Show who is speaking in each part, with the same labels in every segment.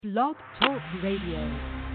Speaker 1: Blog Talk Radio.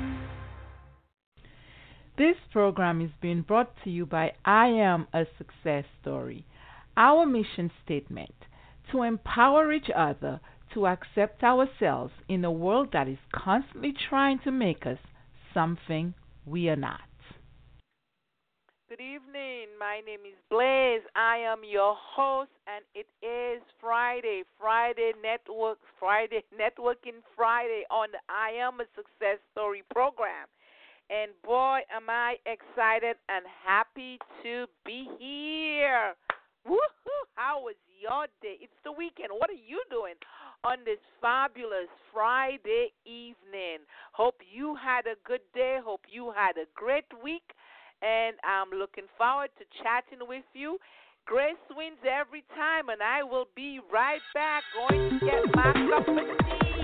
Speaker 1: This program is being brought to you by I Am a Success Story. Our mission statement: to empower each other to accept ourselves in a world that is constantly trying to make us something we are not.
Speaker 2: Good evening. My name is Blaze. I am your host, and it is Friday Networking Friday on the I Am a Success Story program. And boy, am I excited and happy to be here. Woohoo! How was your day? It's the weekend. What are you doing on this fabulous Friday evening? Hope you had a good day. Hope you had a great week. And I'm looking forward to chatting with you. Grace wins every time, and I will be right back going to get my cup of tea.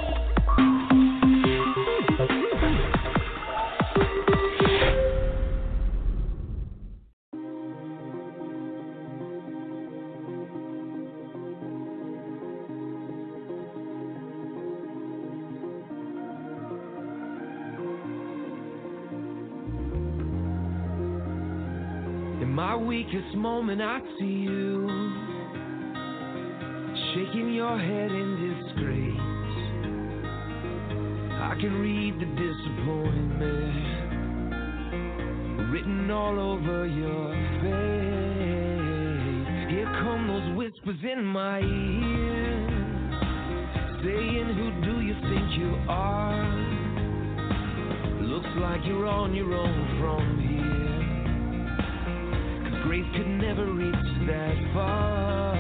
Speaker 3: My weakest moment, I see you shaking your head in disgrace. I can read the disappointment written all over your face. Here come those whispers in my ear, saying, who do you think you are? Looks like you're on your own from here. Grace could never reach that far,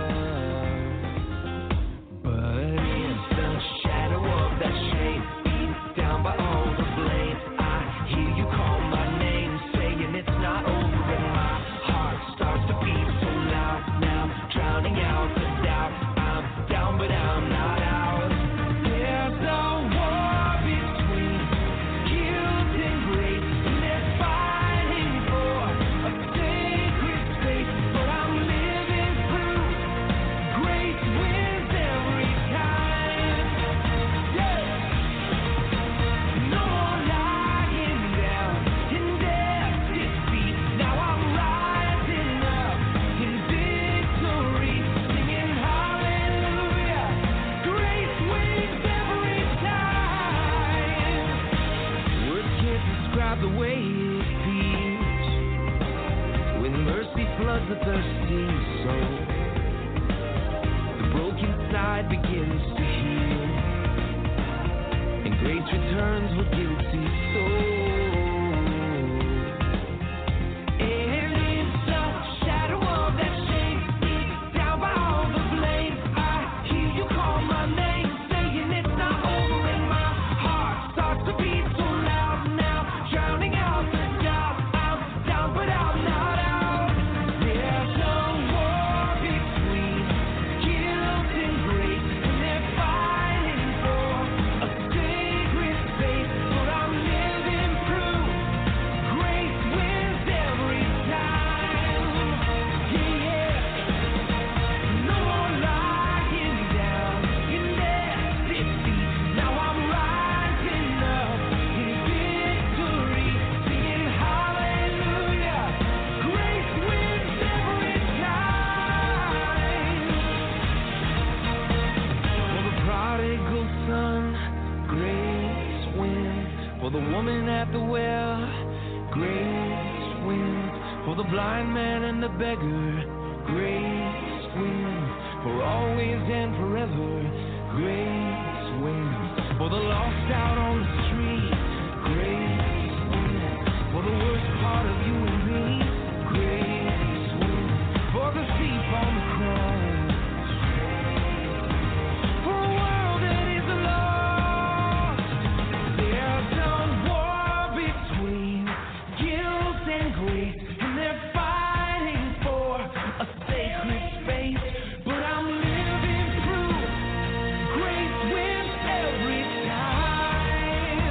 Speaker 3: but in the shadow of that shame, beat down by all the blame, I hear you call my name, saying it's not over, and my heart starts to beat so loud now, drowning out the doubt. I'm down, but I'm not out. There's a war between guilt and grace, and they're fighting for a space, but I'm living through. Grace wins every time. Yeah. No more lying down in death's defeat. Now I'm rising up in victory, singing hallelujah. Grace wins every time. Words can't describe the way it feels when mercy floods the thirsty soul. The broken side begins to heal, and grace returns with guilty soul. And in some shadow of that shame, beat down by all the blame, I hear you call my name, saying it's not over, and my heart starts to beat so loud now, drowning out the doubt. I'm down, but I'm not out. There's a war between guilt and grace, and they're fighting for a sacred space, but I'm living through. Grace wins every time. Yeah, yeah. No more lying down in death's defeat. Now I'm rising up in victory, singing hallelujah. Grace wins every time. For the prodigal son, grace wins. For the woman at the well, grace wins. For the blind man and the beggar, grace wins. For always and forever, grace wins. For the lost out on the street, grace wins. For the worst part of you and me, grace wins. For the thief on the cross, for a world that is lost. There's a war between guilt and grace, and they're fighting for a sacred space, but I'm living through. Grace wins every time.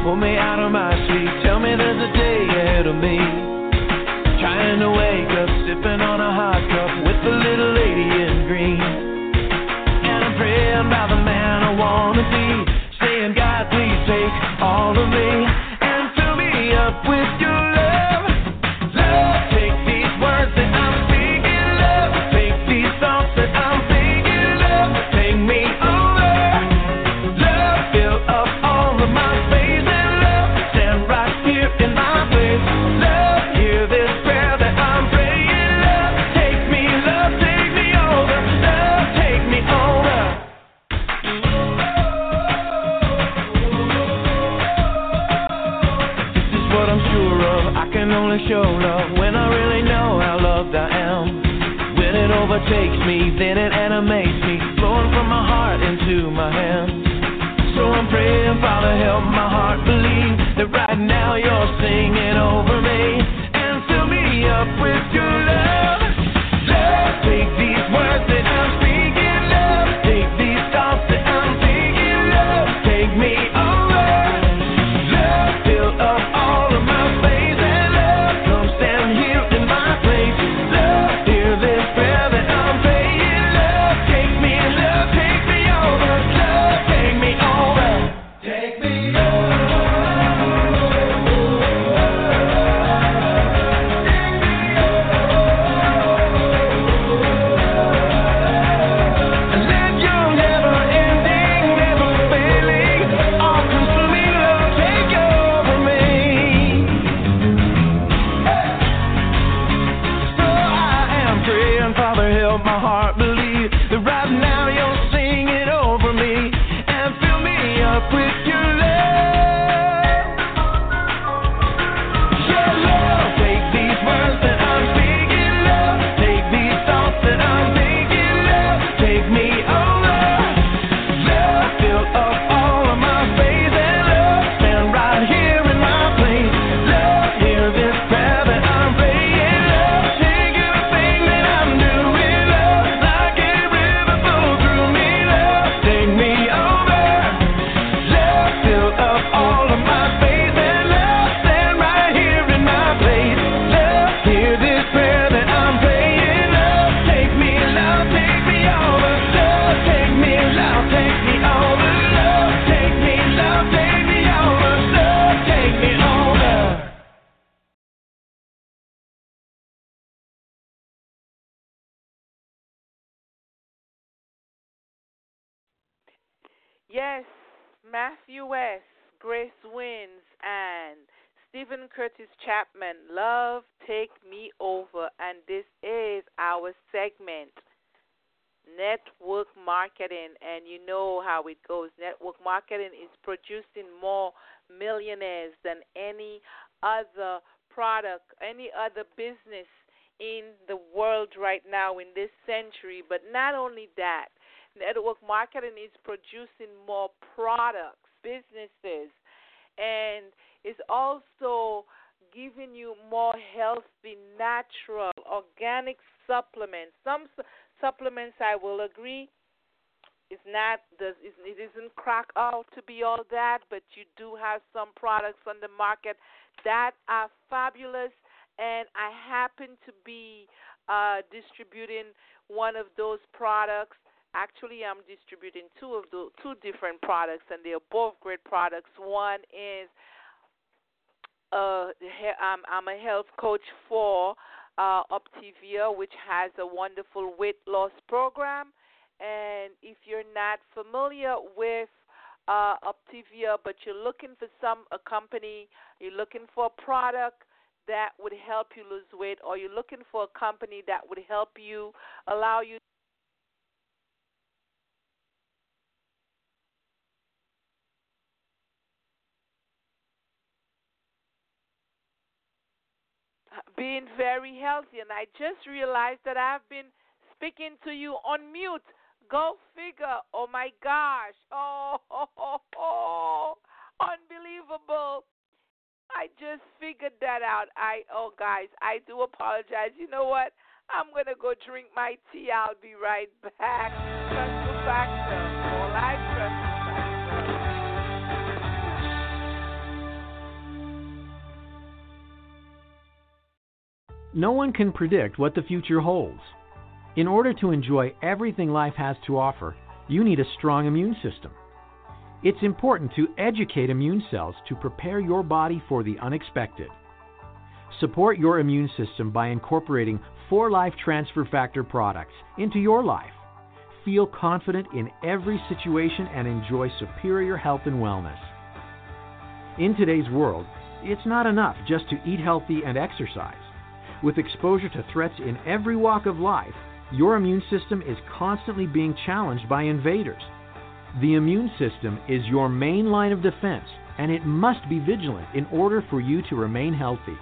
Speaker 3: pull me out of my sleep. Tell me there's a day ahead of me. Trying to wake up, sipping on a hot cup with the little lady in green. And I'm praying by the man I wanna be, saying, God, please take all of me and fill me up with your love. Love, take these words that I'm speaking, love. Take these thoughts that I'm thinking, love. Take me over. Love, fill up all of my space and love. Stand right here in my place. Love, hear this prayer that I'm praying. Love, take me over. Love, take me over. This is what I'm sure of. I can only show love when I really know how loved I am. When it overtakes me, then it animates me, flowing from my heart into my hands. So I'm praying, Father, help my heart believe that right now you're singing over me and fill me up with your love. Love, take these words that I'm speaking, love. Take these thoughts that I'm thinking, love. Take me over. Love, fill up all of my space and love. Come stand here in my place. Love, hear this prayer that I'm praying. Love, take me over. Love, take me over. Take me over. Let your never-ending, never-failing, all-consuming love take over me. So I am praying, Father, help my heart believe that right now you're singing over me and fill me up with your love. Your love, take these words that I'm speaking, love. Take these thoughts that I'm thinking, love. Take me over. Love, fill up all of my space and love. Stand right here in my place. Love, hear this prayer that I'm praying. Love, take everything that I'm doing, love. Like a river flow through me, love. Take me over. Love, fill up all of my space and love. Stand right here in my place. Love, hear this prayer that I'm praying. Love, take me over. Love, take me over. Love, take me over. Love, take me over.
Speaker 2: Yes, Matthew West, Grace Wins, and Stephen Curtis Chapman, Love Take Me Over. And this is our segment, Network Marketing. And you know how it goes. Network Marketing is producing more millionaires than any other product, any other business in the world right now in this century. But not only that, network marketing is producing more products, businesses, and is also giving you more healthy, natural, organic supplements. Some supplements, I will agree, it isn't crack out to be all that, but you do have some products on the market that are fabulous, and I happen to be distributing one of those products. Actually, I'm distributing two different products, and they're both great products. One is I'm a health coach for Optivia, which has a wonderful weight loss program. And if you're not familiar with Optivia, but you're looking for a company, you're looking for a product that would help you lose weight, or you're looking for a company that would help you, allow you being very healthy. And I just realized that I've been speaking to you on mute. Go figure. Oh, my gosh. Oh, unbelievable. I just figured that out. Guys, I do apologize. You know what? I'm going to go drink my tea. I'll be right back. Trust factor. All right, trust factor.
Speaker 4: No one can predict what the future holds. In order to enjoy everything life has to offer, you need a strong immune system. It's important to educate immune cells to prepare your body for the unexpected. Support your immune system by incorporating 4Life Transfer Factor products into your life. Feel confident in every situation and enjoy superior health and wellness. In today's world, it's not enough just to eat healthy and exercise. With exposure to threats in every walk of life, your immune system is constantly being challenged by invaders. The immune system is your main line of defense, and it must be vigilant in order for you to remain healthy.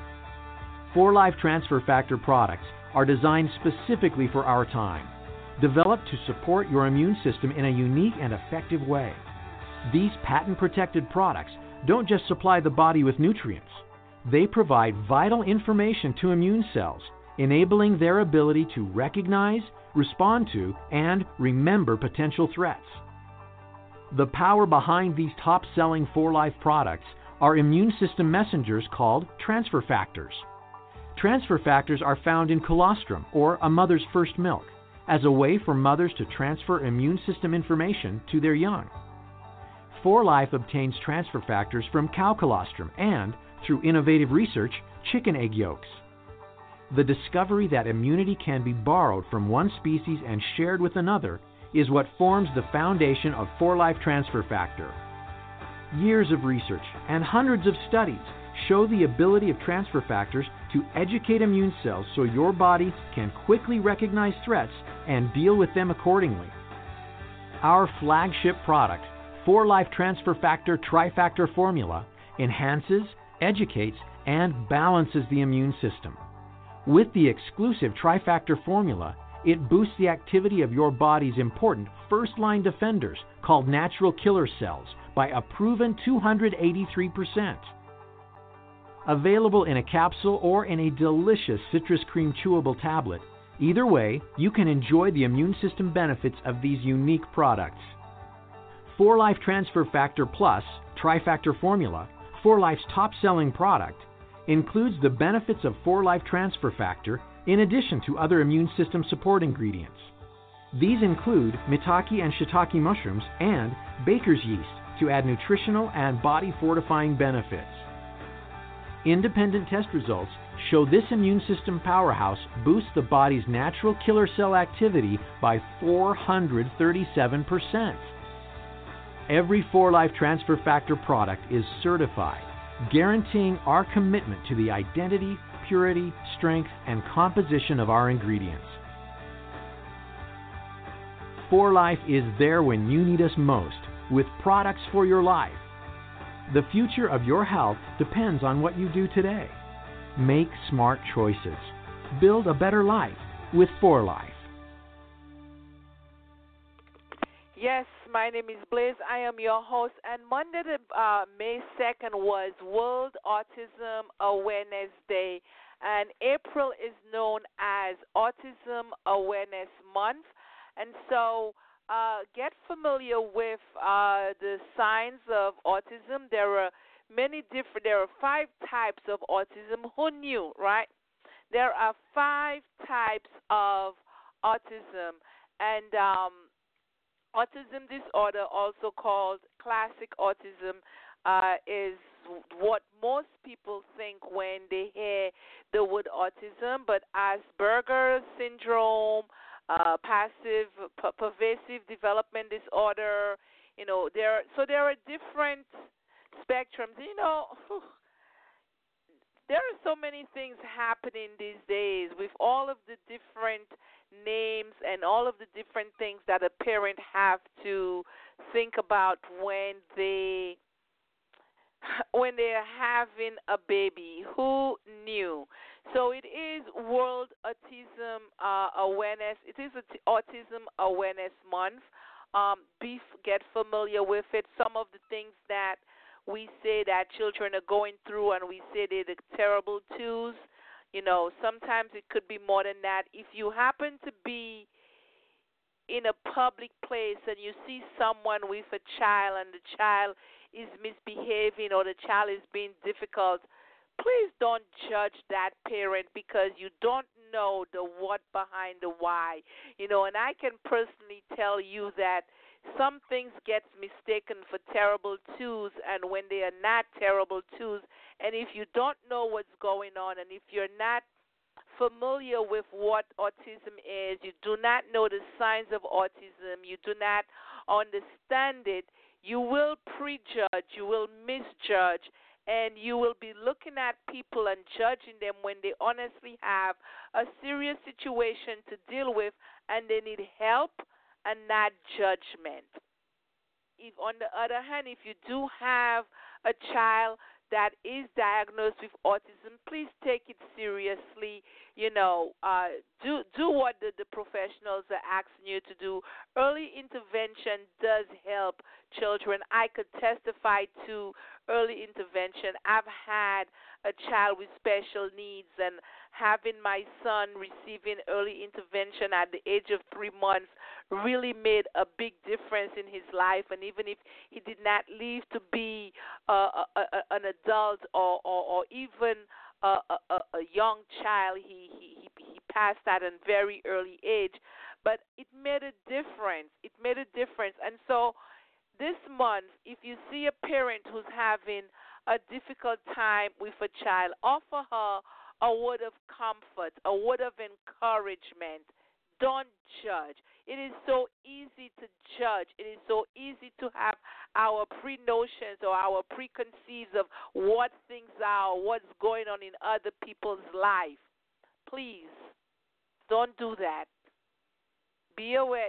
Speaker 4: 4Life Transfer Factor products are designed specifically for our time, developed to support your immune system in a unique and effective way. These patent-protected products don't just supply the body with nutrients. They provide vital information to immune cells, enabling their ability to recognize, respond to, and remember potential threats. The power behind these top-selling 4Life products are immune system messengers called transfer factors. Transfer factors are found in colostrum, or a mother's first milk, as a way for mothers to transfer immune system information to their young. 4Life obtains transfer factors from cow colostrum and, through innovative research, chicken egg yolks. The discovery that immunity can be borrowed from one species and shared with another is what forms the foundation of 4Life Transfer Factor. Years of research and hundreds of studies show the ability of transfer factors to educate immune cells so your body can quickly recognize threats and deal with them accordingly. Our flagship product, 4Life Transfer Factor Trifactor Formula, enhances, educates, and balances the immune system. With the exclusive Trifactor formula, it boosts the activity of your body's important first-line defenders called natural killer cells by a proven 283%. Available in a capsule or in a delicious citrus cream chewable tablet, either way, you can enjoy the immune system benefits of these unique products. 4Life Transfer Factor Plus Trifactor Formula, 4Life's top-selling product, includes the benefits of 4Life Transfer Factor in addition to other immune system support ingredients. These include maitake and shiitake mushrooms and baker's yeast to add nutritional and body-fortifying benefits. Independent test results show this immune system powerhouse boosts the body's natural killer cell activity by 437%. Every 4Life Transfer Factor product is certified, guaranteeing our commitment to the identity, purity, strength, and composition of our ingredients. 4Life is there when you need us most, with products for your life. The future of your health depends on what you do today. Make smart choices. Build a better life with 4Life.
Speaker 2: Yes, my name is Blaze. I am your host. And Monday, May 2nd, was World Autism Awareness Day. And April is known as Autism Awareness Month. And so get familiar with the signs of autism. There are there are 5 types of autism. Who knew, right? There are 5 types of autism. And autism disorder, also called classic autism, is what most people think when they hear the word autism. But Asperger's syndrome, pervasive development disorder, there are different spectrums. There are so many things happening these days with all of the different names and all of the different things that a parent have to think about when they're having a baby. Who knew? So it is World Autism Awareness. It is Autism Awareness Month. Get familiar with it. Some of the things that we say that children are going through, and we say they're the terrible twos. Sometimes it could be more than that. If you happen to be in a public place and you see someone with a child and the child is misbehaving or the child is being difficult, please don't judge that parent because you don't know the what behind the why. And I can personally tell you that some things gets mistaken for terrible twos, and when they are not terrible twos, and if you don't know what's going on, and if you're not familiar with what autism is, you do not know the signs of autism, you do not understand it, you will prejudge, you will misjudge, and you will be looking at people and judging them when they honestly have a serious situation to deal with and they need help and not judgment. If, on the other hand, if you do have a child that is diagnosed with autism, please take it seriously. Do what the professionals are asking you to do. Early intervention does help children. I could testify to early intervention. I've had a child with special needs, and having my son receiving early intervention at the age of 3 months really made a big difference in his life. And even if he did not live to be an adult or even a young child, he passed at a very early age. But it made a difference. It made a difference. And so this month, if you see a parent who's having a difficult time with a child, offer her a word of comfort, a word of encouragement. Don't judge. It is so easy to judge. It is so easy to have our pre-notions or our preconceived of what things are, what's going on in other people's life. Please, don't do that. Be aware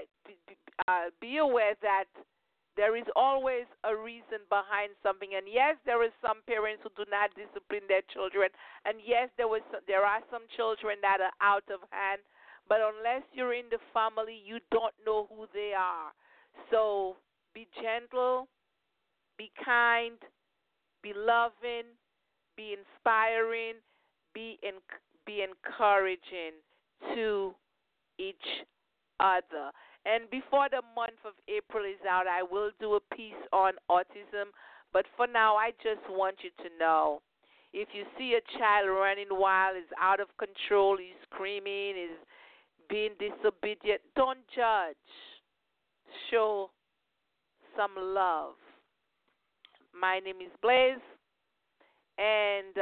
Speaker 2: that there is always a reason behind something. And yes, there are some parents who do not discipline their children. And yes, there are some children that are out of hand. But unless you're in the family, you don't know who they are. So be gentle, be kind, be loving, be inspiring, be encouraging to each other. And before the month of April is out, I will do a piece on autism. But for now, I just want you to know, if you see a child running wild, is out of control, he's screaming, is being disobedient, don't judge. Show some love. My name is Blaze, and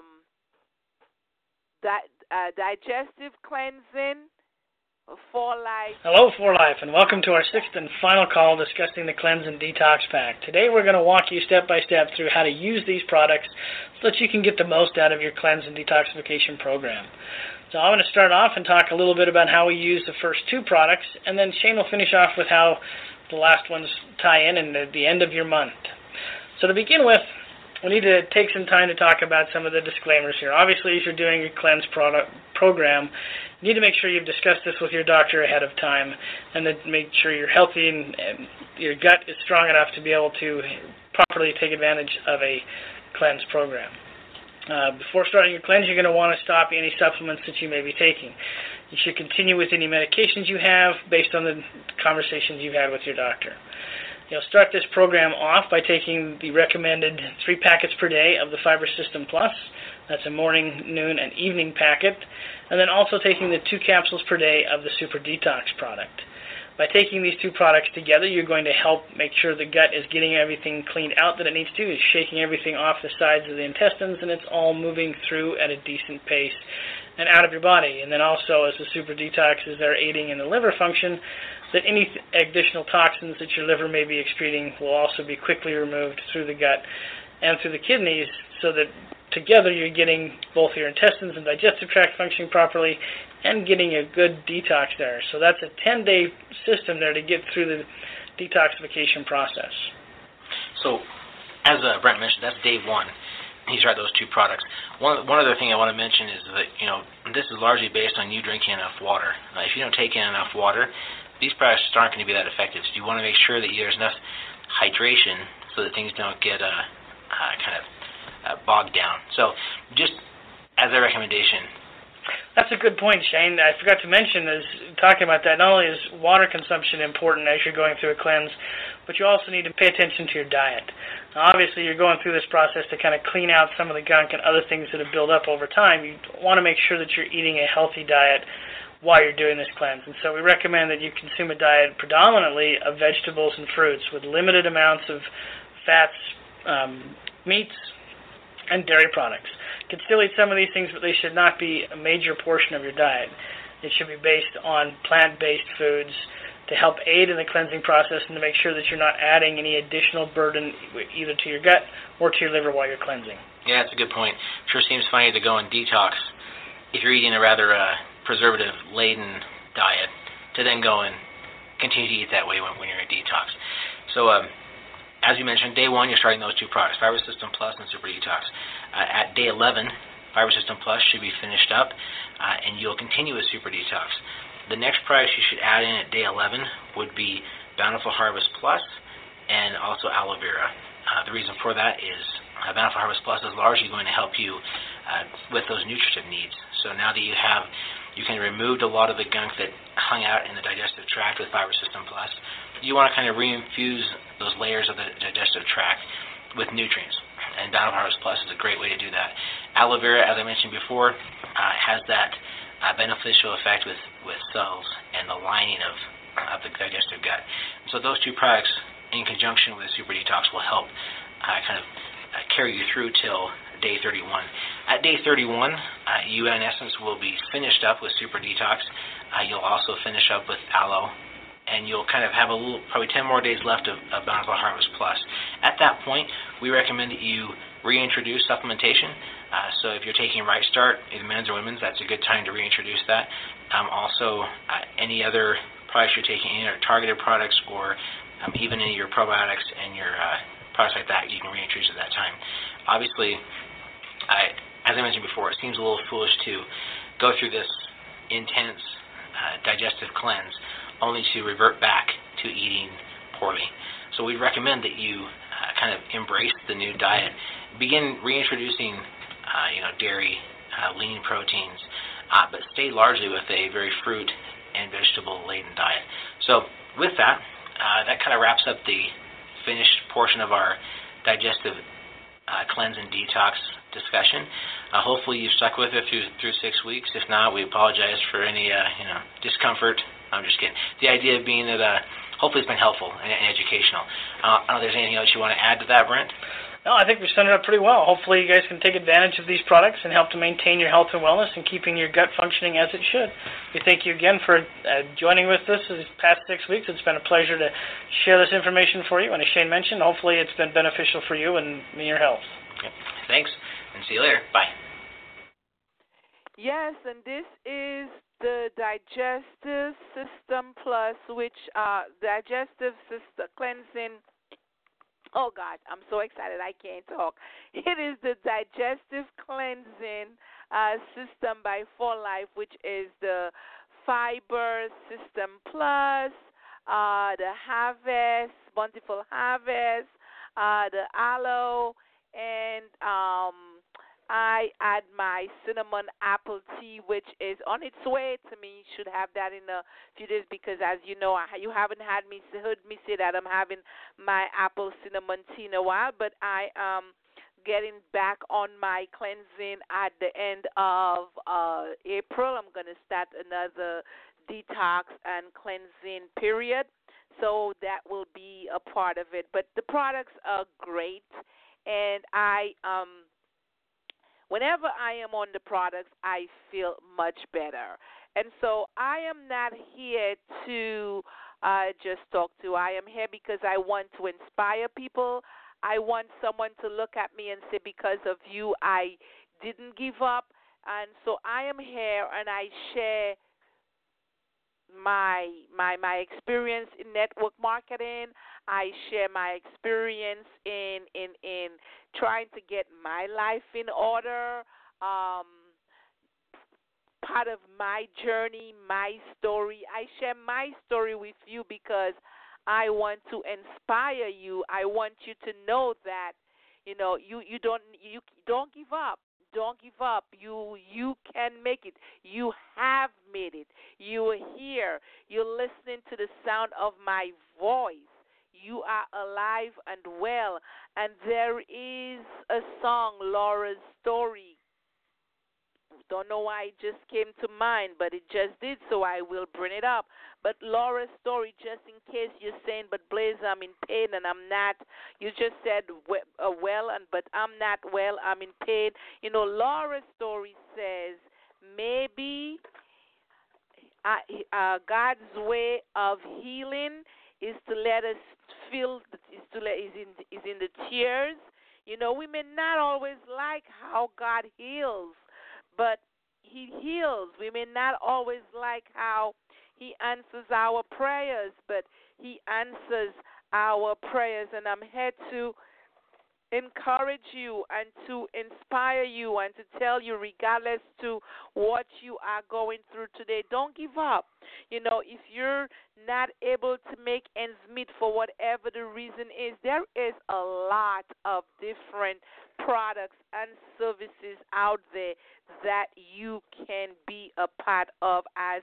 Speaker 2: digestive cleansing for life.
Speaker 5: Hello, For Life, and welcome to our sixth and final call discussing the Cleanse and Detox Pack. Today we're going to walk you step by step through how to use these products so that you can get the most out of your Cleanse and Detoxification program. So I'm going to start off and talk a little bit about how we use the first two products, and then Shane will finish off with how the last ones tie in and at the end of your month. So to begin with, we need to take some time to talk about some of the disclaimers here. Obviously, as you're doing your Cleanse program, you need to make sure you've discussed this with your doctor ahead of time, and then make sure you're healthy and your gut is strong enough to be able to properly take advantage of a Cleanse program. Before starting your Cleanse, you're going to want to stop any supplements that you may be taking. You should continue with any medications you have based on the conversations you've had with your doctor. You'll start this program off by taking the recommended 3 packets per day of the Fiber System Plus. That's a morning, noon, and evening packet. And then also taking the 2 capsules per day of the Super Detox product. By taking these 2 products together, you're going to help make sure the gut is getting everything cleaned out that it needs to, is shaking everything off the sides of the intestines, and it's all moving through at a decent pace and out of your body. And then also, as the Super Detox is there aiding in the liver function, that any additional toxins that your liver may be excreting will also be quickly removed through the gut and through the kidneys, so that together you're getting both your intestines and digestive tract functioning properly and getting a good detox there. So that's a 10-day system there to get through the detoxification process.
Speaker 6: So, as Brent mentioned, that's day one. He's tried those 2 products. One other thing I want to mention is that, this is largely based on you drinking enough water. If you don't take in enough water, these products aren't going to be that effective. So you want to make sure that there's enough hydration so that things don't get bogged down. So just as a recommendation,
Speaker 5: That's a good point, Shane. I forgot to mention, is talking about that, not only is water consumption important as you're going through a cleanse, but you also need to pay attention to your diet. Now, obviously, you're going through this process to kind of clean out some of the gunk and other things that have built up over time. You want to make sure that you're eating a healthy diet while you're doing this cleanse. And so we recommend that you consume a diet predominantly of vegetables and fruits with limited amounts of fats, meats, and dairy products. You can still eat some of these things, but they should not be a major portion of your diet. It should be based on plant-based foods to help aid in the cleansing process and to make sure that you're not adding any additional burden either to your gut or to your liver while you're cleansing.
Speaker 6: Yeah, that's a good point. Sure seems funny to go and detox if you're eating a rather preservative-laden diet to then go and continue to eat that way when you're in detox. So, as you mentioned, day 1, you're starting those 2 products, Fiber System Plus and Super Detox. At day 11, Fiber System Plus should be finished up, and you'll continue with Super Detox. The next products you should add in at day 11 would be Bountiful Harvest Plus and also aloe vera. The reason for that is Bountiful Harvest Plus is largely going to help you with those nutritive needs. So now that you can remove a lot of the gunk that hung out in the digestive tract with Fiber System Plus, you want to kind of reinfuse those layers of the digestive tract with nutrients. And Bountiful Harvest Plus is a great way to do that. Aloe vera, as I mentioned before, has that beneficial effect with cells and the lining of the digestive gut. So those 2 products, in conjunction with Super Detox, will help carry you through till day 31. At day 31, you in essence will be finished up with Super Detox. You'll also finish up with aloe, and you'll kind of have probably 10 more days left of Bountiful Harvest Plus. At that point, we recommend that you reintroduce supplementation. So if you're taking Right Start, either men's or women's, that's a good time to reintroduce that. Also, any other products you're taking, any other targeted products, or even any of your probiotics and your products like that, you can reintroduce at that time. Obviously, as I mentioned before, it seems a little foolish to go through this intense digestive cleanse only to revert back to eating poorly. So we recommend that you kind of embrace the new diet, begin reintroducing dairy, lean proteins, but stay largely with a very fruit and vegetable-laden diet. So with that, that kind of wraps up the finished portion of our digestive cleanse and detox discussion. Hopefully you stuck with it through 6 weeks. If not, we apologize for any discomfort. I'm just kidding. The idea being that hopefully it's been helpful and educational. I don't know if there's anything else you want to add to that, Brent?
Speaker 5: No, I think we summed it up pretty well. Hopefully you guys can take advantage of these products and help to maintain your health and wellness and keeping your gut functioning as it should. We thank you again for joining with us these past 6 weeks. It's been a pleasure to share this information for you. And as Shane mentioned, hopefully it's been beneficial for you and your health.
Speaker 6: Okay. Thanks, and see you later. Bye.
Speaker 2: Yes, and this is the Digestive System Plus, which Digestive System Cleansing. Oh, God, I'm so excited I can't talk. It is the Digestive Cleansing System by 4Life, which is the Fiber System Plus, the Harvest, Bountiful Harvest, the Aloe, and I add my cinnamon apple tea, which is on its way to me. Should have that in a few days because, as you know, you haven't heard me say that I'm having my apple cinnamon tea in a while. But I am getting back on my cleansing at the end of April. I'm going to start another detox and cleansing period, so that will be a part of it. But the products are great, and whenever I am on the products, I feel much better. And so I am not here to just talk to. I am here because I want to inspire people. I want someone to look at me and say, because of you, I didn't give up. And so I am here, and I share my experience in network marketing. I share my experience in trying to get my life in order. Part of my journey, my story. I share my story with you because I want to inspire you. I want you to know that you don't give up. don't give up. You can make it. You have made it. You are here. You're listening to the sound of my voice. You are alive and well. And there is a song, Laura's Story. Don't know why it just came to mind, but it just did, so I will bring it up. But Laura's Story, just in case you're saying, but Blaze, I'm in pain and I'm not. You just said but I'm not well, I'm in pain. Laura's Story says maybe God's way of healing is to let us feel, is in the tears. We may not always like how God heals, but He heals. We may not always like how He answers our prayers, but He answers our prayers. And I'm here to encourage you and to inspire you and to tell you, regardless to what you are going through today, don't give up. If you're not able to make ends meet for whatever the reason is, there is a lot of different products and services out there that you can be a part of as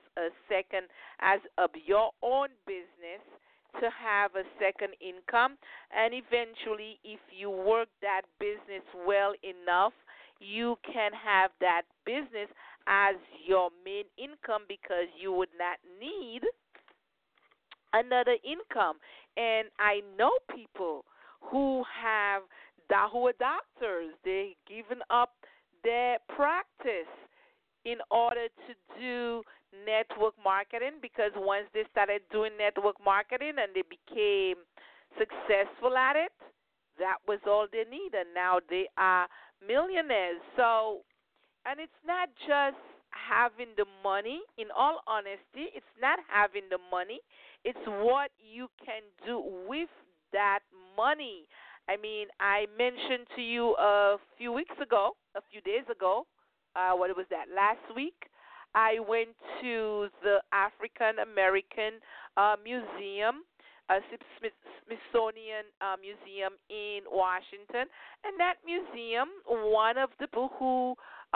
Speaker 2: your own business, to have a second income. And eventually, if you work that business well enough, you can have that business as your main income, because you would not need another income. And I know people who are doctors. They've given up their practice in order to do network marketing, because once they started doing network marketing and they became successful at it, that was all they need, and now they are millionaires. So, and it's not just having the money. In all honesty, it's not having the money. It's what you can do with that money. I mean, I mentioned to you a few days ago, what was that, last week, I went to the African American Museum, Smithsonian Museum in Washington. And that museum, one of the people who,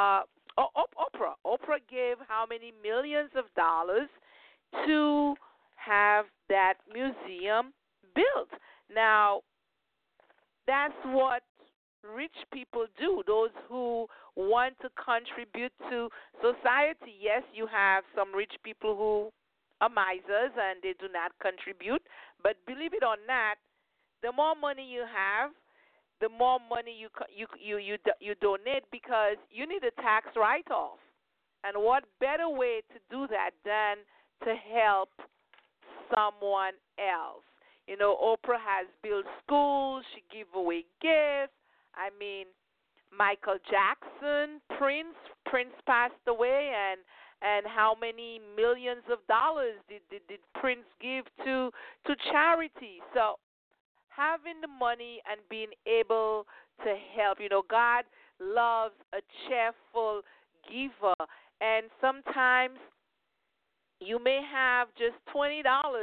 Speaker 2: Oprah gave how many millions of dollars to have that museum built. Now, that's what rich people do, those who want to contribute to society. Yes, you have some rich people who are misers and they do not contribute, but believe it or not, the more money you have, the more money you donate, because you need a tax write-off. And what better way to do that than to help someone else? Oprah has built schools, she gives away gifts. I mean, Michael Jackson, Prince passed away, and how many millions of dollars did Prince give to charity? So having the money and being able to help, God loves a cheerful giver. And sometimes you may have just $20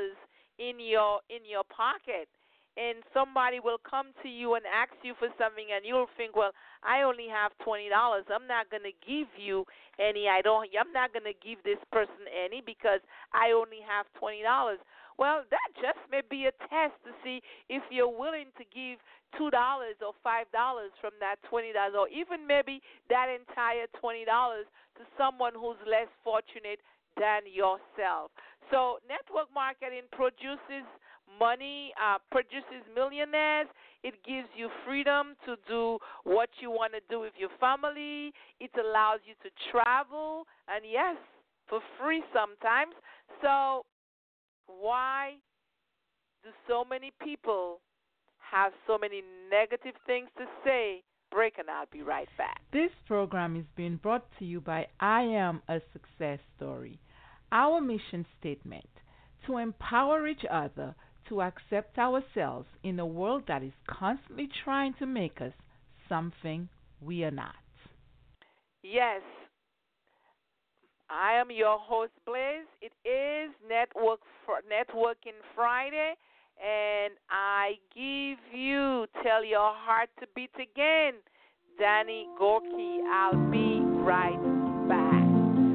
Speaker 2: in your pocket, and somebody will come to you and ask you for something, and you'll think, well, I only have $20. I'm not going to give you any. I'm not going to give this person any because I only have $20. Well, that just may be a test to see if you're willing to give $2 or $5 from that $20, or even maybe that entire $20 to someone who's less fortunate than yourself. So network marketing produces money, produces millionaires. It gives you freedom to do what you want to do with your family. It allows you to travel, and yes, for free sometimes. So why do so many people have so many negative things to say? Break, and I'll be right back.
Speaker 1: This program is being brought to you by I Am a Success Story. Our mission statement: to empower each other to accept ourselves in a world that is constantly trying to make us something we are not.
Speaker 2: Yes, I am your host, Blaze. It is Networking Friday, and I give you Tell Your Heart to Beat Again. Danny Gorky. I'll be right back.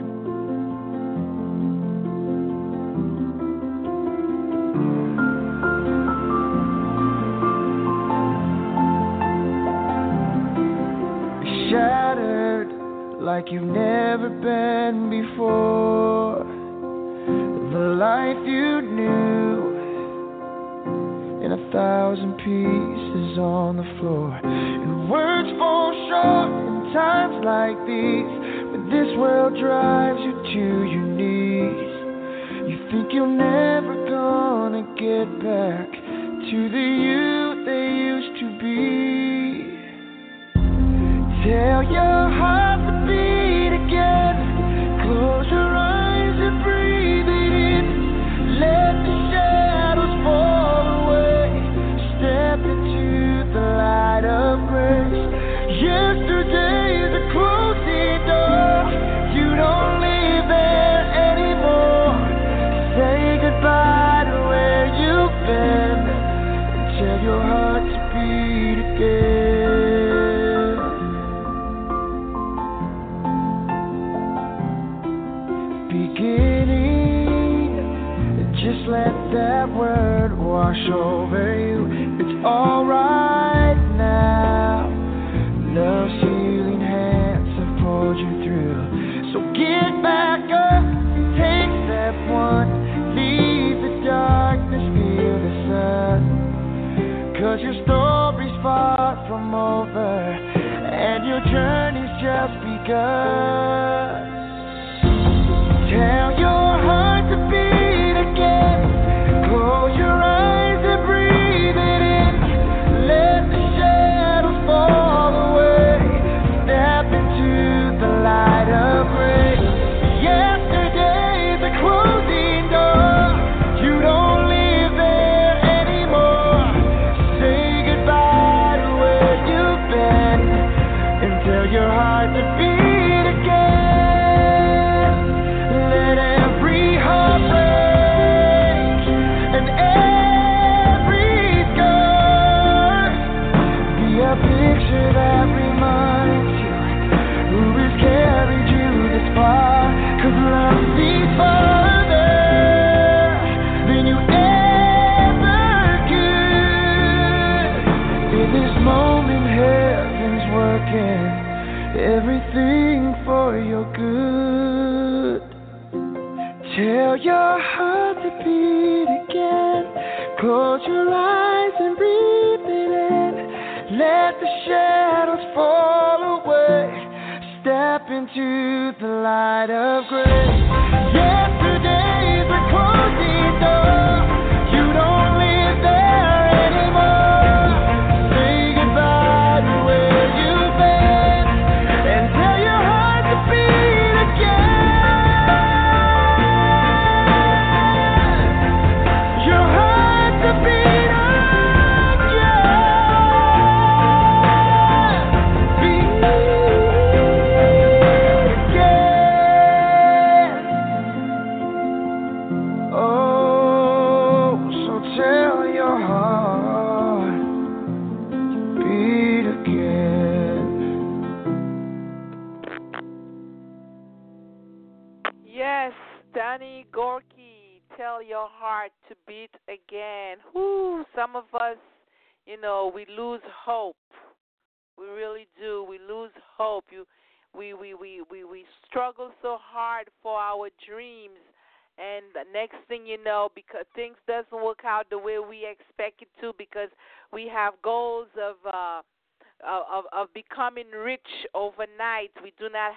Speaker 3: Shattered like you've never been before. The life you knew in 1,000 pieces on the floor. And words fall short in times like these, when this world drives you to your knees. You think you're never gonna get back to the you they used to be. Tell your heart to beat again. Close your eyes and breathe it in. Let the shadows fall away. Step into the light of grace. Yesterday's a closing door. You don't live there anymore. Say goodbye to where you've been, and tell your heart to beat again. Just let that word wash over you. It's alright now. Love's healing hands have pulled you through. So get back up, take step one. Leave the darkness, feel the sun. 'Cause your story's far from over, and your journey's just begun. Tell your heart to beat again. Close your eyes and breathe it in. Let the shadows fall away. Step into the light of grace. Yesterday's a closing door. You don't live there anymore. Say goodbye to where you've been, and tell your heart to beat again. Let every heart break and every scar be a picture that reminds you who has carried you this far. 'Cause love sees farther than you ever could. In this moment, heaven's working everything for your good. Tell your heart to beat again. Close your eyes and breathe it in. Let the shadows fall away. Step into the light of grace. Yesterday's a closing door. You don't live there anymore. Say goodbye to where you've been, and tell your heart to beat again. Your heart to beat again. Beat again. Oh, so tell your heart to beat again.
Speaker 2: Yes, Danny Gorky, tell your heart to beat again. Whoo, some of us, we lose hope. We really do. We lose hope. We struggle so hard for our dreams, and the next thing you know, because things doesn't work out the way we expect it to, because we have goals of becoming rich overnight. We do not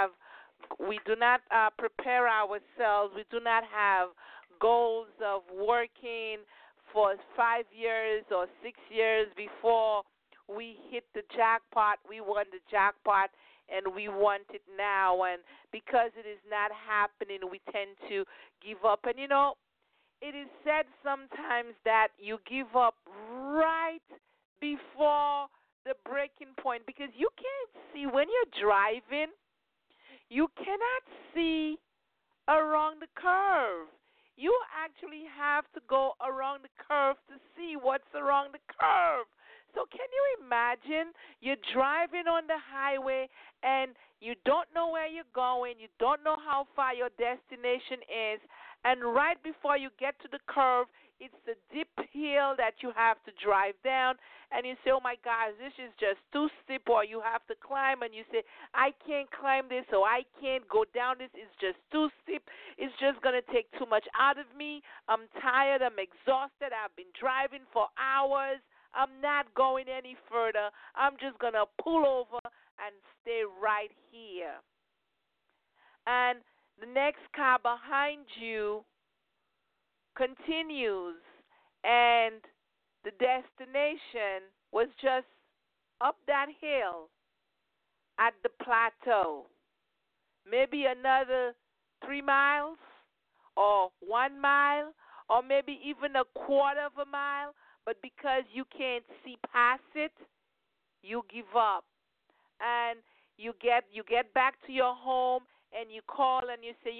Speaker 2: prepare ourselves. We do not have goals of working for 5 years or 6 years before we hit the jackpot. We won the jackpot, and we want it now. And because it is not happening, we tend to give up. And, it is said sometimes that you give up right before the breaking point, because you can't see when you're driving. You cannot see around the curve. You actually have to go around the curve to see what's around the curve. So can you imagine you're driving on the highway and you don't know where you're going, you don't know how far your destination is, and right before you get to the curve, it's the deep hill that you have to drive down, and you say, oh my gosh, this is just too steep, or you have to climb, and you say, I can't climb this, or I can't go down this, it's just too steep, it's just going to take too much out of me, I'm tired, I'm exhausted, I've been driving for hours, I'm not going any further, I'm just going to pull over and stay right here. And the next car behind you continues, and the destination was just up that hill at the plateau. Maybe another 3 miles or 1 mile or maybe even a quarter of a mile, but because you can't see past it, you give up. And you get back to your home and you call and you say,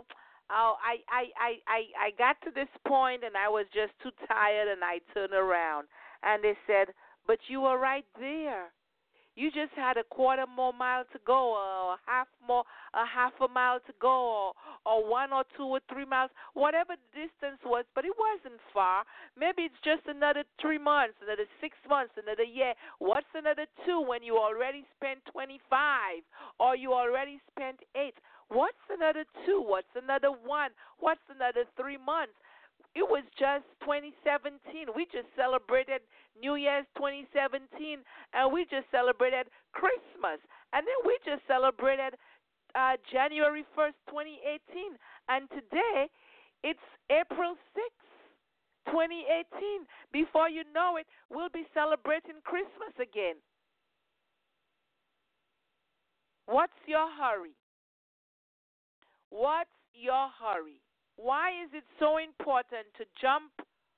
Speaker 2: I got to this point and I was just too tired and I turned around. And they said, but you were right there. You just had a quarter more mile to go, or a half a mile to go, or 1 or 2 or 3 miles, whatever the distance was, but it wasn't far. Maybe it's just another 3 months, another 6 months, another year. What's another 2 when you already spent 25, or you already spent 8? What's another 2? What's another 1? What's another 3 months? It was just 2017. We just celebrated New Year's 2017, and we just celebrated Christmas. And then we just celebrated January 1st, 2018. And today, it's April 6th, 2018. Before you know it, we'll be celebrating Christmas again. What's your hurry? What's your hurry? Why is it so important to jump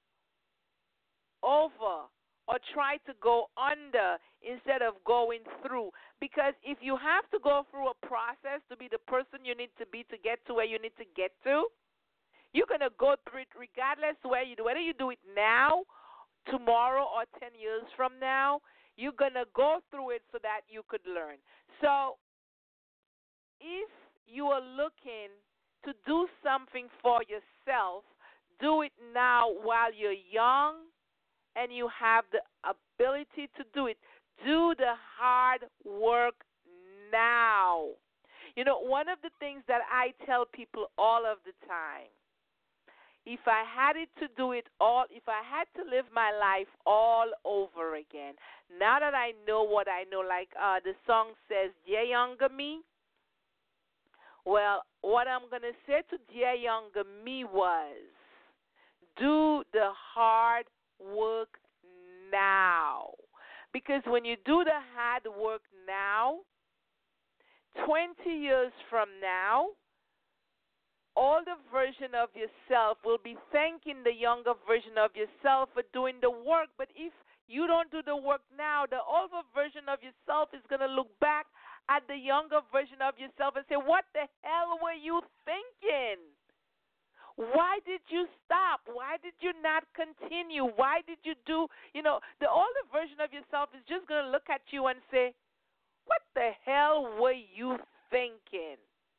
Speaker 2: over or try to go under instead of going through? Because if you have to go through a process to be the person you need to be to get to where you need to get to, you're going to go through it regardless whether you do it now, tomorrow, or 10 years from now. You're going to go through it so that you could learn. So if you are looking to do something for yourself, do it now while you're young and you have the ability to do it. Do the hard work now. One of the things that I tell people all of the time, if I had to live my life all over again, now that I know what I know, like the song says, Dear Younger Me, well, what I'm going to say to dear younger me was, do the hard work now. Because when you do the hard work now, 20 years from now, older version of yourself will be thanking the younger version of yourself for doing the work. But if you don't do the work now, the older version of yourself is going to look back at the younger version of yourself and say, what the hell were you thinking? Why did you stop? Why did you not continue? Why did you do, the older version of yourself is just going to look at you and say, what the hell were you thinking?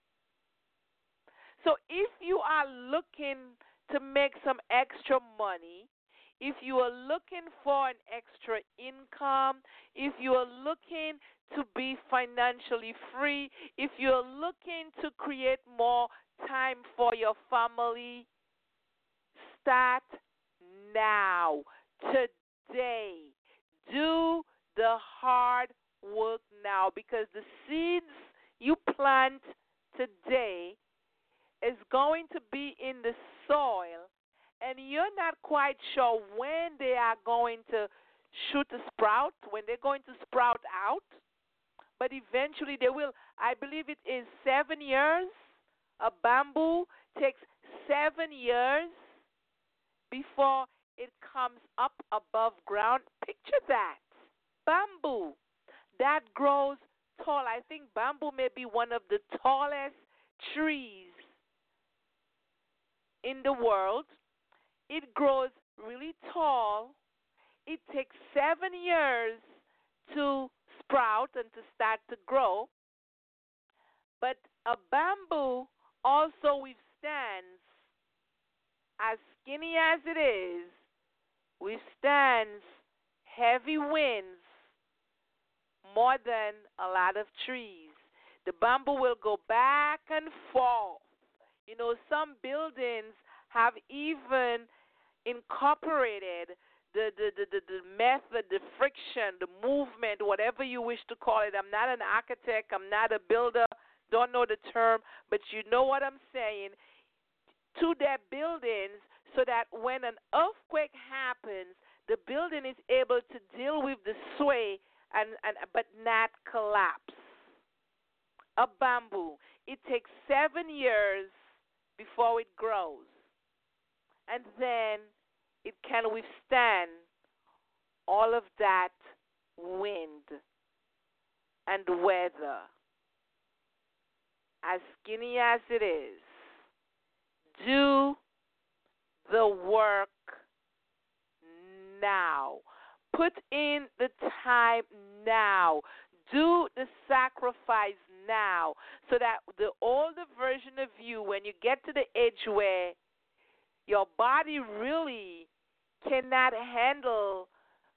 Speaker 2: So if you are looking to make some extra money, if you are looking for an extra income, if you are looking to be financially free, if you're looking to create more time for your family, start now, today. Do the hard work now, because the seeds you plant today is going to be in the soil, and you're not quite sure when they are going to shoot a sprout, when they're going to sprout out, but eventually they will. I believe it is 7 years. A bamboo takes 7 years before it comes up above ground. Picture that. Bamboo that grows tall. I think bamboo may be one of the tallest trees in the world. It grows really tall. it takes 7 years to sprout and to start to grow. But a bamboo also withstands, as skinny as it is, withstands heavy winds more than a lot of trees. The bamboo will go back and forth. You know, some buildings have even incorporated the method, the friction, the movement, whatever you wish to call it. I'm not an architect. I'm not a builder. Don't know the term, but you know what I'm saying. To their buildings, so that when an earthquake happens, the building is able to deal with the sway but not collapse. A bamboo, it takes 7 years before it grows, and then it can withstand all of that wind and weather. As skinny as it is, do the work now. Put in the time now. Do the sacrifice now, so that the older version of you, when you get to the age where your body really cannot handle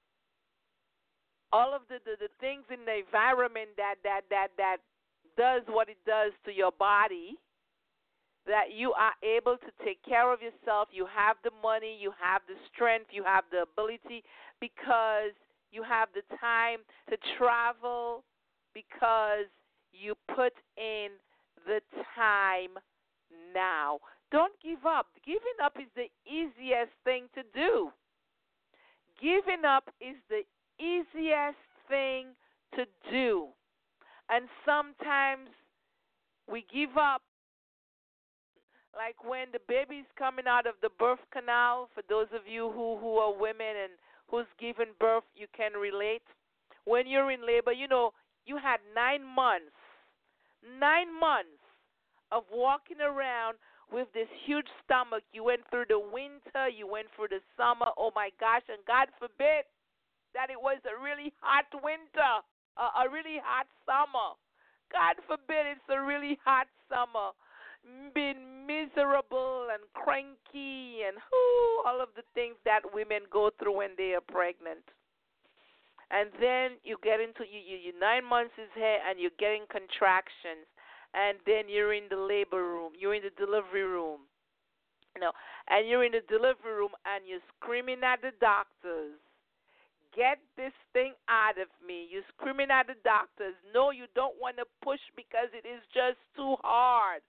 Speaker 2: all of the things in the environment that does what it does to your body, that you are able to take care of yourself. You have the money, you have the strength, you have the ability, because you have the time to travel, because you put in the time now. Don't give up. Giving up is the easiest thing to do. Giving up is the easiest thing to do. And sometimes we give up, like when the baby's coming out of the birth canal. For those of you who are women and who's given birth, you can relate. When you're in labor, you know, you had 9 months. 9 months of walking around with this huge stomach. You went through the winter, you went through the summer. Oh my gosh, and God forbid that it was a really hot winter, a really hot summer. God forbid it's a really hot summer. Being miserable and cranky and all of the things that women go through when they are pregnant. And then you get into you 9 months is here and you're getting contractions, and then you're in the labor room, you're in the delivery room, and you're in the delivery room and you're screaming at the doctors, get this thing out of me. You're screaming at the doctors. No, you don't want to push because it is just too hard.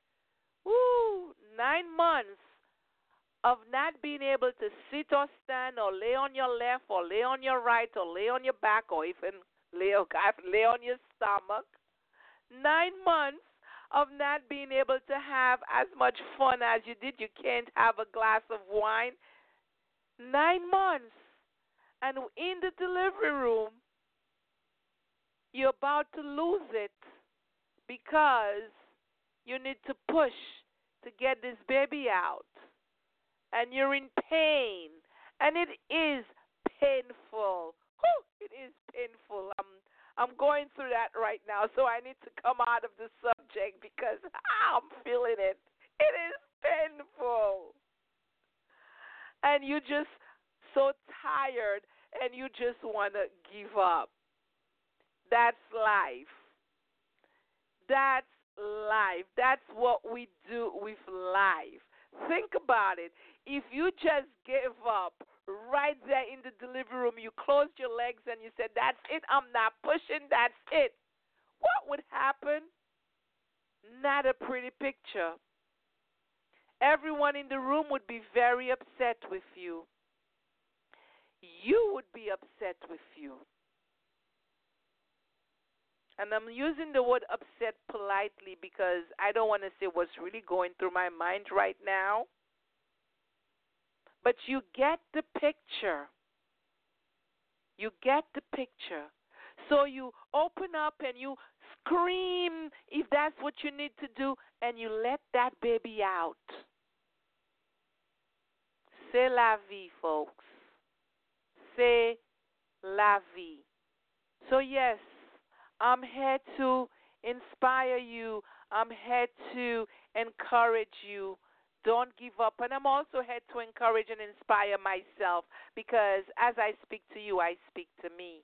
Speaker 2: 9 months of not being able to sit or stand or lay on your left or lay on your right or lay on your back or even lay on your stomach. 9 months of not being able to have as much fun as you did. You can't have a glass of wine. 9 months. And in the delivery room, you're about to lose it because you need to push to get this baby out. And you're in pain. And it is painful. It is painful. I'm going through that right now, so I need to come out of the subject because I'm feeling it. It is painful. And you're just so tired and you just want to give up. That's life. That's life. That's what we do with life. Think about it. If you just gave up right there in the delivery room, you closed your legs and you said, that's it, I'm not pushing, that's it, what would happen? Not a pretty picture. Everyone in the room would be very upset with you. You would be upset with you. And I'm using the word upset politely because I don't want to say what's really going through my mind right now. But you get the picture. You get the picture. So you open up and you scream if that's what you need to do, and you let that baby out. C'est la vie, folks. C'est la vie. So yes, I'm here to inspire you. I'm here to encourage you. Don't give up. And I'm also here to encourage and inspire myself, because as I speak to you, I speak to me.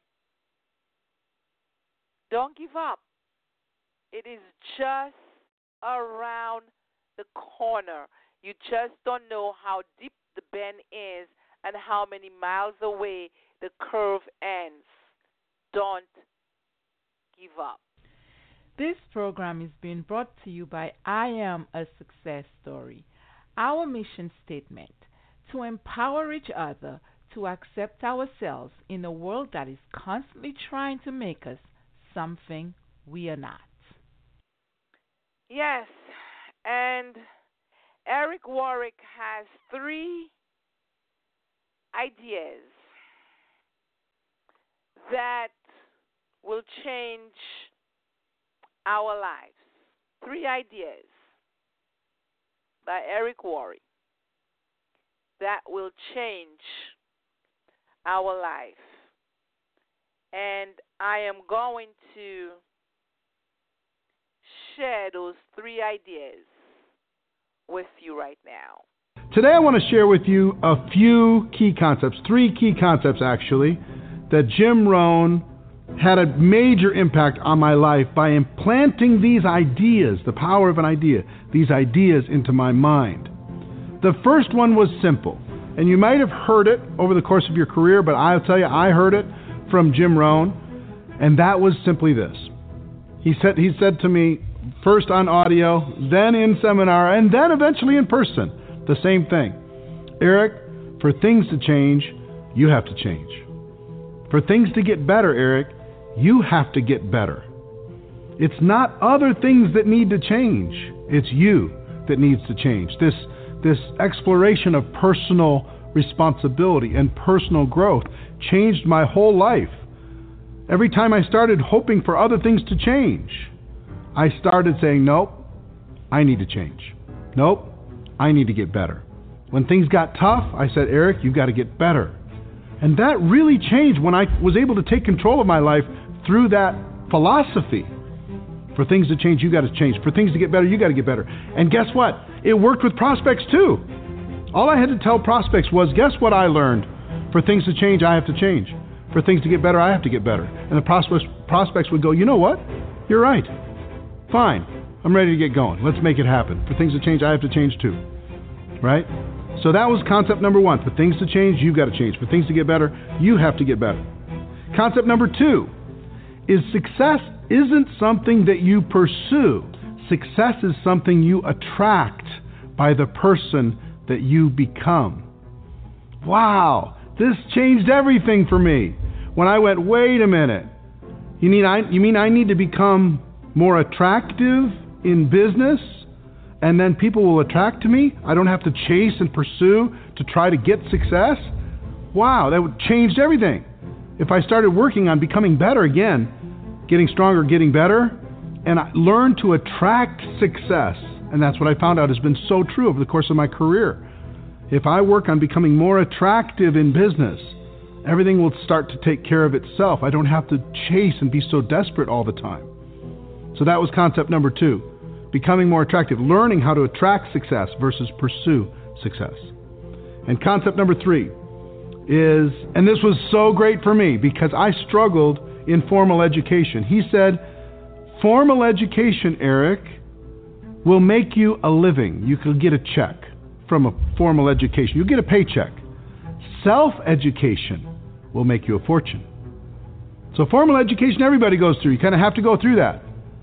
Speaker 2: Don't give up. It is just around the corner. You just don't know how deep the bend is and how many miles away the curve ends. Don't give up.
Speaker 1: This program is being brought to you by I Am a Success Story. Our mission statement: to empower each other to accept ourselves in a world that is constantly trying to make us something we are not.
Speaker 2: Yes, and Eric Warwick has 3 ideas that will change our lives. 3 ideas by Eric Warwick that will change our life. And I am going to share those 3 ideas with you right now.
Speaker 7: Today I want to share with you a few key concepts, 3 key concepts actually, that Jim Rohn had a major impact on my life by implanting these ideas, the power of an idea, these ideas into my mind. The first one was simple, and you might have heard it over the course of your career, but I'll tell you, I heard it from Jim Rohn, and that was simply this. He said to me, first on audio, then in seminar, and then eventually in person, the same thing. Eric, for things to change, you have to change. For things to get better, Eric, you have to get better. It's not other things that need to change. It's you that needs to change. This exploration of personal responsibility and personal growth changed my whole life. Every time I started hoping for other things to change, I started saying, nope, I need to change. Nope, I need to get better. When things got tough, I said, Eric, you've got to get better. And that really changed when I was able to take control of my life through that philosophy. For things to change, you got to change. For things to get better, you got to get better. And guess what? It worked with prospects too. All I had to tell prospects was, guess what I learned? For things to change, I have to change. For things to get better, I have to get better. And the prospects would go, you know what? You're right. Fine. I'm ready to get going. Let's make it happen. For things to change, I have to change too. Right? So that was concept number 1. For things to change, you've got to change. For things to get better, you have to get better. Concept number 2 is success isn't something that you pursue. Success is something you attract by the person that you become. Wow, this changed everything for me. When I went, wait a minute, you mean I need to become more attractive in business, and then people will attract to me? I don't have to chase and pursue to try to get success? Wow, that changed everything. If I started working on becoming better again, getting stronger, getting better, and I learned to attract success, and that's what I found out has been so true over the course of my career. If I work on becoming more attractive in business, everything will start to take care of itself. I don't have to chase and be so desperate all the time. So that was concept number 2, becoming more attractive, learning how to attract success versus pursue success. And concept number 3 is, and this was so great for me because I struggled in formal education. He said, formal education, Eric, will make you a living. You could get a check from a formal education. You get a paycheck. Self-education will make you a fortune. So formal education, everybody goes through. You kind of have to go through that.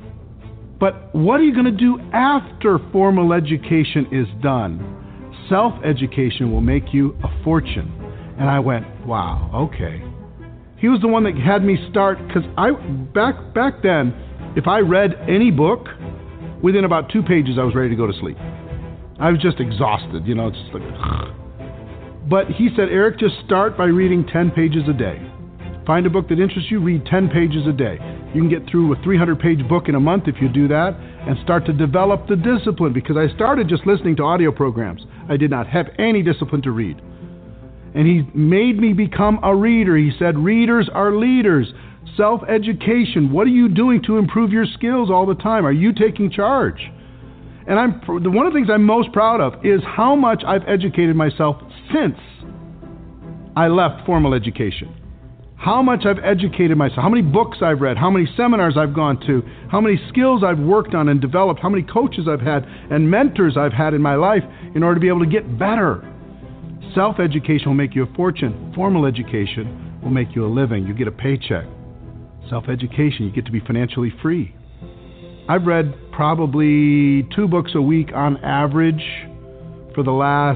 Speaker 7: But what are you going to do after formal education is done? Self-education will make you a fortune. And I went, wow, okay. He was the one that had me start, because back then, if I read any book, within about 2 pages, I was ready to go to sleep. I was just exhausted, it's just like, But he said, Eric, just start by reading 10 pages a day. Find a book that interests you, read 10 pages a day. You can get through a 300-page book in a month if you do that, and start to develop the discipline, because I started just listening to audio programs. I did not have any discipline to read. And he made me become a reader. He said, readers are leaders. Self-education. What are you doing to improve your skills all the time? Are you taking charge? And one of the things I'm most proud of is how much I've educated myself since I left formal education. How much I've educated myself, how many books I've read, how many seminars I've gone to, how many skills I've worked on and developed, how many coaches I've had and mentors I've had in my life in order to be able to get better. Self-education will make you a fortune. Formal education will make you a living. You get a paycheck. Self-education, you get to be financially free. I've read probably 2 books a week on average for the last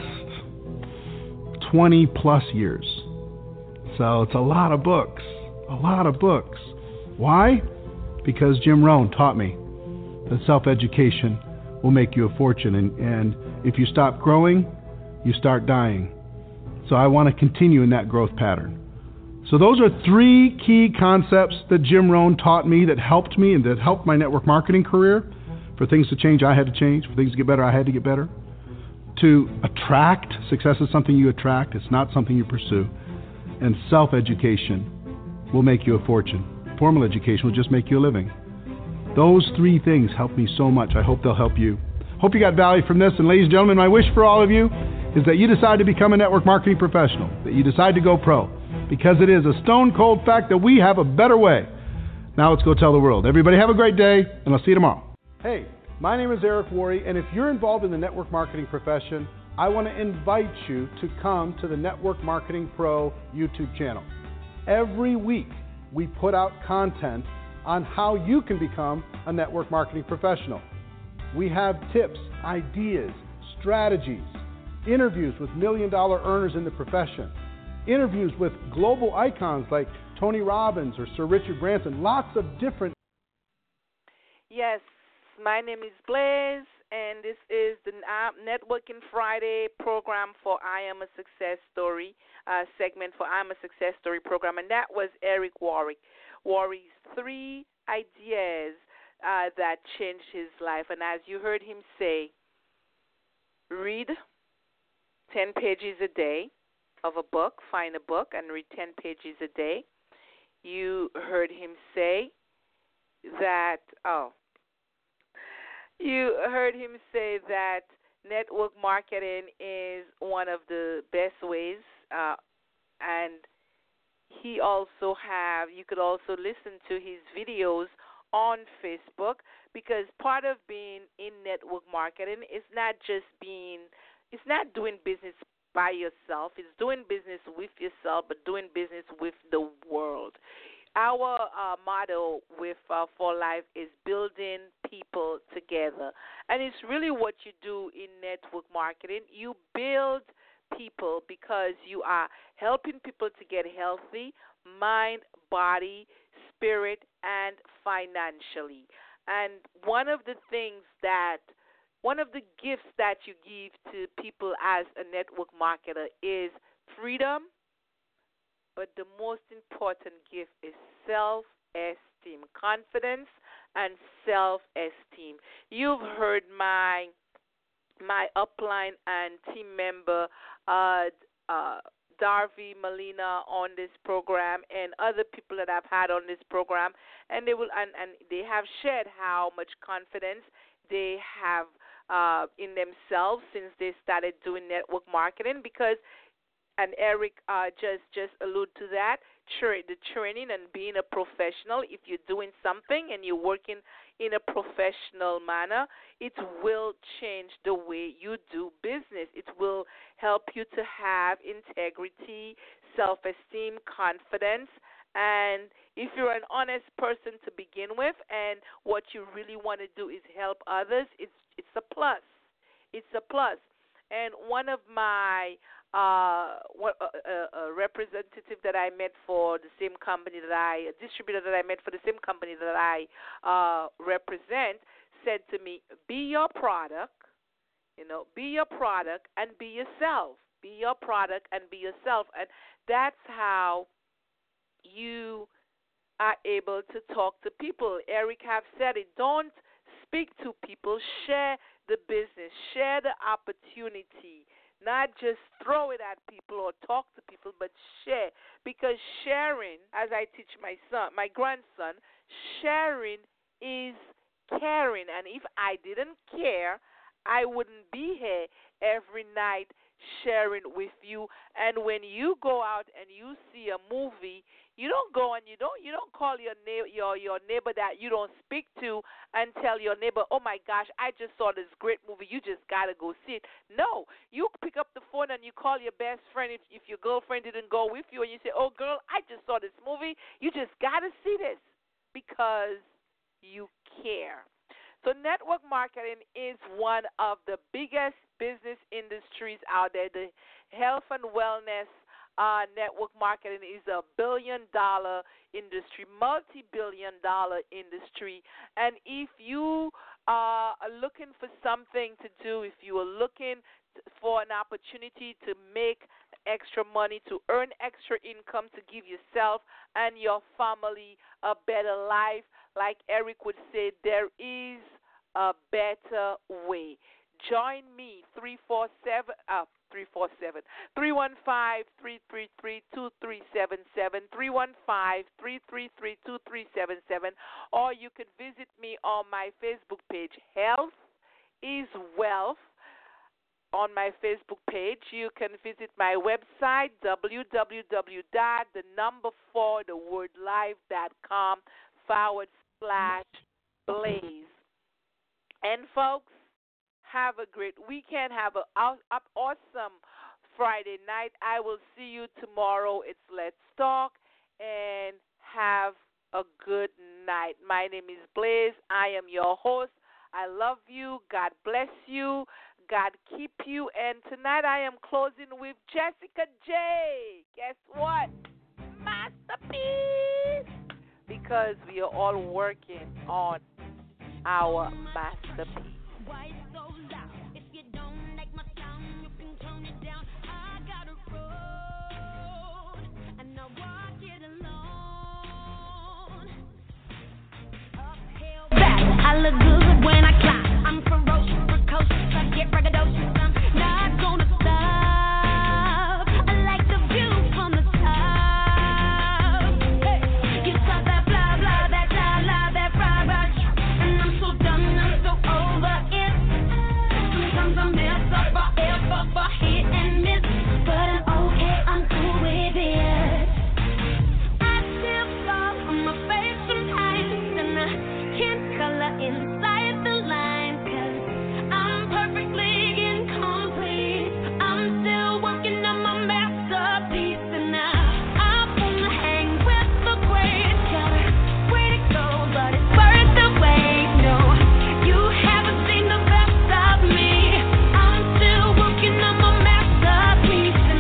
Speaker 7: 20 plus years. So it's a lot of books. A lot of books. Why? Because Jim Rohn taught me that self-education will make you a fortune. And if you stop growing, you start dying. So I want to continue in that growth pattern. So those are 3 key concepts that Jim Rohn taught me that helped me and that helped my network marketing career. For things to change, I had to change. For things to get better, I had to get better. To attract, success is something you attract. It's not something you pursue. And self-education will make you a fortune. Formal education will just make you a living. Those 3 things helped me so much. I hope they'll help you. Hope you got value from this. And ladies and gentlemen, my wish for all of you is that you decide to become a network marketing professional, that you decide to go pro, because it is a stone cold fact that we have a better way. Now let's go tell the world. Everybody have a great day, and I'll see you tomorrow. Hey, my name is Eric Worre, and if you're involved in the network marketing profession, I want to invite you to come to the Network Marketing Pro YouTube channel. Every week, we put out content on how you can become a network marketing professional. We have tips, ideas, strategies, interviews with million-dollar earners in the profession, interviews with global icons like Tony Robbins or Sir Richard Branson, lots of different.
Speaker 2: Yes, my name is Blaze, and this is the Networking Friday program for I Am a Success Story segment for I Am a Success Story program, and that was Eric Worre's 3 ideas that changed his life. And as you heard him say, read 10 pages a day of a book, find a book and read 10 pages a day. You heard him say that, network marketing is one of the best ways, and you could also listen to his videos on Facebook, because part of being in network marketing is it's not doing business by yourself. It's doing business with yourself, but doing business with the world. Our motto with For Life is building people together. And it's really what you do in network marketing. You build people because you are helping people to get healthy, mind, body, spirit, and financially. And one of the gifts that you give to people as a network marketer is freedom, but the most important gift is self-esteem, confidence, and self-esteem. You've heard my upline and team member, Darby Molina, on this program, and other people that I've had on this program, and they have shared how much confidence they have in themselves since they started doing network marketing. And Eric just alluded to that, the training and being a professional. If you're doing something and you're working in a professional manner, it will change the way you do business. It will help you to have integrity, self-esteem, confidence. And if you're an honest person to begin with and what you really want to do is help others, it's a plus. It's a plus. And one of my a representative that I met for the same company a distributor that I met for the same company that I represent, said to me, be your product, be your product and be yourself. Be your product and be yourself. And that's how you are able to talk to people. Eric have said it. Don't speak to people. Share the business. Share the opportunity Not just throw it at people or talk to people, but share. Because sharing, as I teach my grandson, sharing is caring. And if I didn't care, I wouldn't be here every night sharing with you. And when you go out and you see a movie, you don't go and you don't call your neighbor that you don't speak to and tell your neighbor, "Oh my gosh, I just saw this great movie. You just gotta go see it." No, you pick up the phone and you call your best friend if your girlfriend didn't go with you, and you say, "Oh girl, I just saw this movie. You just gotta see this," because you care. So network marketing is one of the biggest business industries out there. The health and wellness network marketing is a billion-dollar industry, multi-billion-dollar industry. And if you are looking for something to do, if you are looking for an opportunity to make extra money, to earn extra income, to give yourself and your family a better life, like Eric would say, there is a better way. Join me, 315-333-2377, 315-333-2377, or you can visit me on my Facebook page, Health is Wealth. On my Facebook page, you can visit my website, www.thenumber4thewordlife.com/Blaze. And folks, have a great weekend. Have an awesome Friday night. I will see you tomorrow. It's Let's Talk, and have a good night. My name is Blaze. I am your host. I love you. God bless you. God keep you. And tonight I am closing with Jessica J. Guess what? Masterpiece. Because we are all working on our masterpiece.
Speaker 8: Why so loud? If you don't like my sound, you can tone it down. I got a road, and I walk it alone. Uphill battle, I look good when I climb. I'm ferocious, precocious, I get braggadocious. I'm not gonna stop. I like the view from the top. Hey, you saw that blah blah, that la la, that rah rah, and I'm so done, I'm so over it. Sometimes I mess up, I F up, I hit and miss, but I'm okay, I'm cool with it. I still fall on my face sometimes, and I can't color inside the lines, 'cause I'm perfectly incomplete. I'm still working on my masterpiece, and I wanna hang with the great. Got a way to go, but it's worth the wait. No, you haven't seen the best of me. I'm still working on my masterpiece, and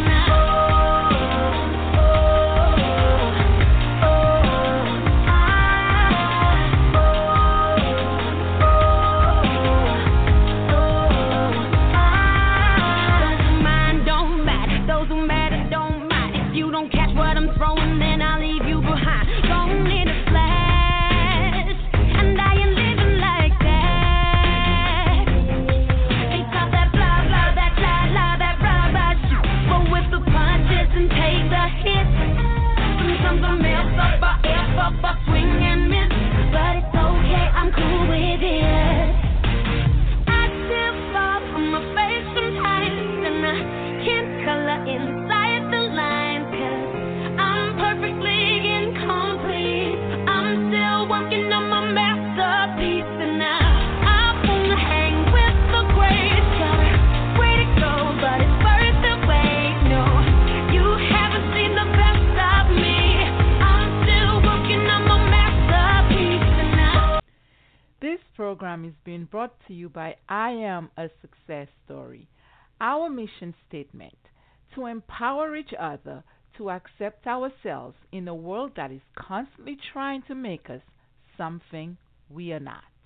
Speaker 8: those who mind don't matter, those who matter don't mind. If you don't catch what I'm throwing, then I'll leave you behind. Don't need a flash, and I ain't living like that. They talk that blah blah, that la la, that rah rah shit. Roll with the punches and take the hits. Sometimes I mess up, I F up, I swing and miss, but it's okay, I'm cool with it. I still fall on my face sometimes, and I can't color inside the lines, 'cause I'm perfectly incomplete. I'm still working on my masterpiece, and I wanna hang with the great. Got a way to go, but it's worth the wait. No, you haven't seen the best of me. I'm still working on my masterpiece, and
Speaker 1: This program is being brought to you by I Am a Success Story. Our mission statement: to empower each other to accept ourselves in a world that is constantly trying to make us something we are not.